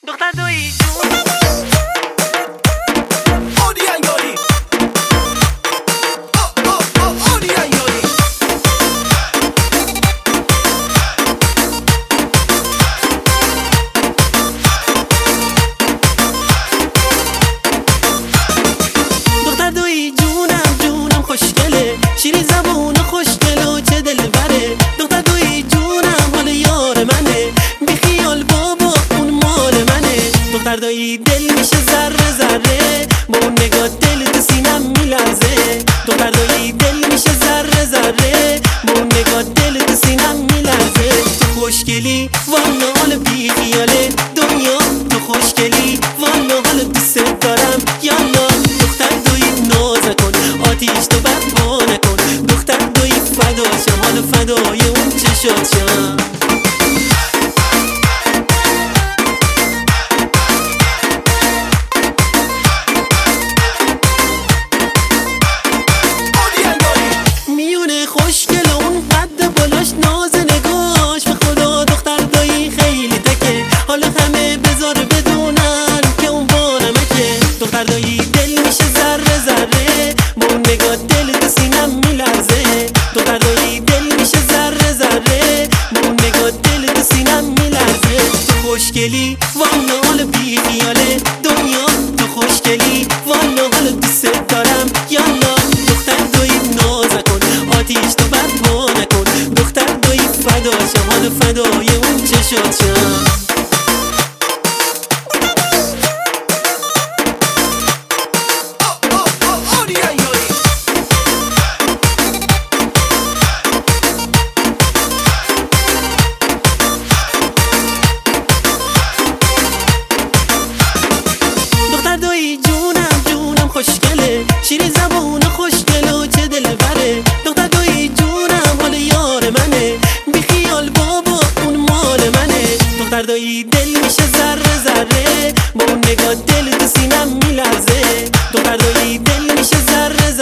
دختر دویی جون خوشگله شیرین زبون خوشگل و چه دلبره. دختر دویی جونم حال یار منه، بی خیال بابا اون مال منه. دختر دویی دل میشه ذره ذره، با اون نگاه دل تو سینم میلرزه. دختر دویی دل میشه ذره ذره، با اون نگاه دل تو سینم میلرزه. تو خوشگلی والا حال بی خیاله دنیا، تو خوشگلی والا حال دوست دارم یالا. دختر دویی ناز کن آتیش تو برپا نکن، دختر دویی فدا شم حالا فدای اون چشات شم. میونه خوشگل و اون قد بالاش ناز نگاش، به خدا دختر دویی خیلی تکه، حالا همه بذار بدونن که اون بانمکه. دختر دویی دل میشه ذره ذره، با اون نگاه دل تو سینم میلرزه. دختر دویی دل میشه ذره ذره، با اون نگاه دل تو سینم میلرزه. تو خوشگلی والا حال بی خیاله دنیا، تو خوشگلی والا حال دوست دارم یالا. دختر دویی ناز کن آتیش تو برپا نکن، دختر دویی فدا شم حالا فدای اون چشات شم. دختر دویی جونم خوشگله شیرین زبون خوشگل و چه دلبره. دختر دویی جونم حال یار منه، بی خیال بابا اون مال منه. دختر دویی دل میشه ذره ذره، با اون نگاه دل تو سینم میلرزه. دختر دویی دل میشه ذره